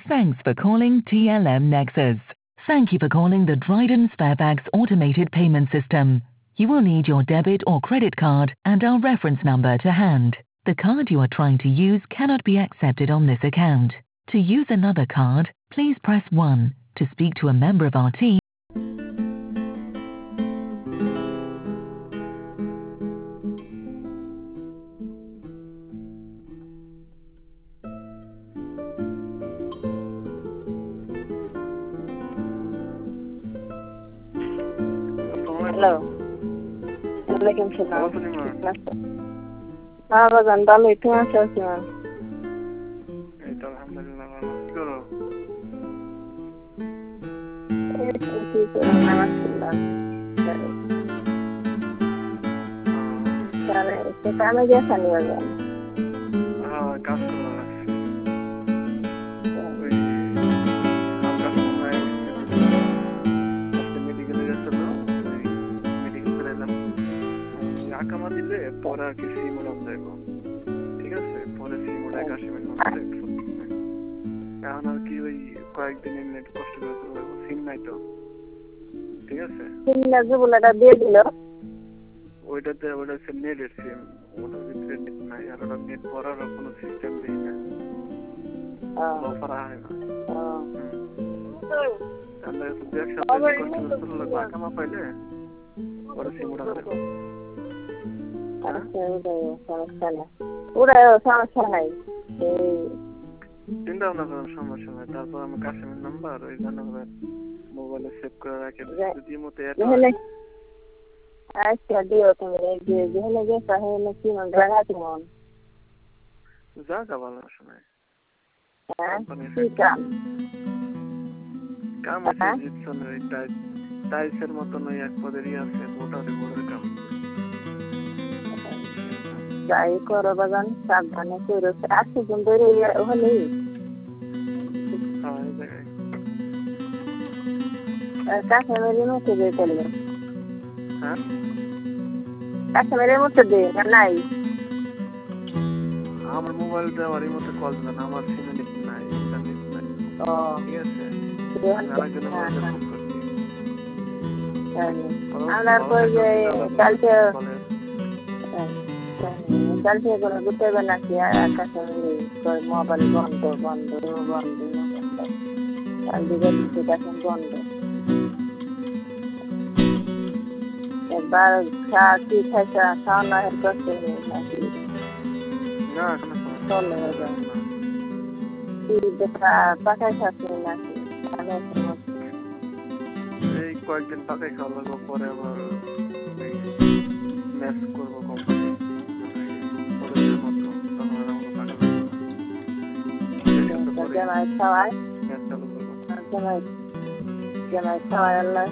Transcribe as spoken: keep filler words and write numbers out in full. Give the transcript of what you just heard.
Thanks for calling T L M Nexus. Thank you for calling the Dryden Sparebags automated payment system. You will need your debit or credit card and our reference number to hand. The card you are trying to use cannot be accepted on this account. To use another card, please press one. To speak to a member of our team, hello, ওয়ালাইকুম সালাম। হ্যাঁ বাজান, ভালোই। তুমি আছো? এই তো আলহামদুলিল্লাহ ভালো। কি করো? কামে গেছে নি বাজান? হ্যাঁ, কাজ করো লাগছে। ওই হালকা সময় আজকে মেডিকেলে গেছিল, ওই মেডিকেল করে এলাম। আকামা দিলে পরে আর কি সিম ওরান যাইব, ঠিক আছে? পরে সিম ওরাই কাশিমের নাম্বারে এখন আর কি ওই কয়েকদিন এমনি একটু কষ্ট করে চলে যাবো। সিম নাই তো, ঠিক আছে? সিম না জুবুলাটা দিয়ে দিল। ওইটাতে ওটা হচ্ছে নেটের সিম, ওটার ভিতরে নেট নাই, আর ওটা নেট ভরার কোনো সিস্টেম নেই না, অফার হয় না। আমরা দু এক সপ্তাহ কষ্ট করে চলে লাগবো, আকামা পাইলে পরে সিম ওটা দেবো। সমস্যা নাই, চিন্তা ভাবনা করার সমস্যা নাই। তারপর আমি কাশিমের নাম্বার ওই জানাবার মোবাইলে সেভ করে রাখি, যদি মতো আচ্ছা দিও তুমি। যেখানে গেছো সেখানে কি মন রাখা তোমার যা যা ভালো সময় কি কাম কাম আছে জিপসনের ওই টাইলসের মতন ওই এক পদেরই আছে, মোটামুটি বড় কাম। যাই করো বাগান, সাবধানে করো। আসছে কিন্তু ওখানে কাশ্মীরের মতো দিয়ে চলবে। হ্যাঁ, কাশ্মীরের মতো দিয়ে না নাই। আমার মোবাইল দেওয়ার মতো কল দেন, আমার সিমে নেট নাই, ইন্টারনেট নাই। ঠিক আছে, আরেকজনের মোবাইলে ফোন করছি। আমরা কই যে কালকে কালকে কোনো গুটাইবে নাকি? কাশ্মীর মোবাইল বন্ধ বন্ধ বন্ধ কাল দিকে দিতে কাশ্মীর বন্ধ। এবার খা কি খাইছা? খাওয়া না হের করছে নাকি? না, কোনো চলে যায় কি দেখা পাকাই খাচ্ছি নাকি? এই কয়েকদিন পাকাই খাওয়া লাগবো, পরে আবার ম্যাচ করবো কোম্পানি মতো, তখন আর আমাকে পাকা লাগবে না। জামাই খাওয়ায় ম্যাচ চালু করবো, জামাই জামাই খাওয়ায় আল্লাহ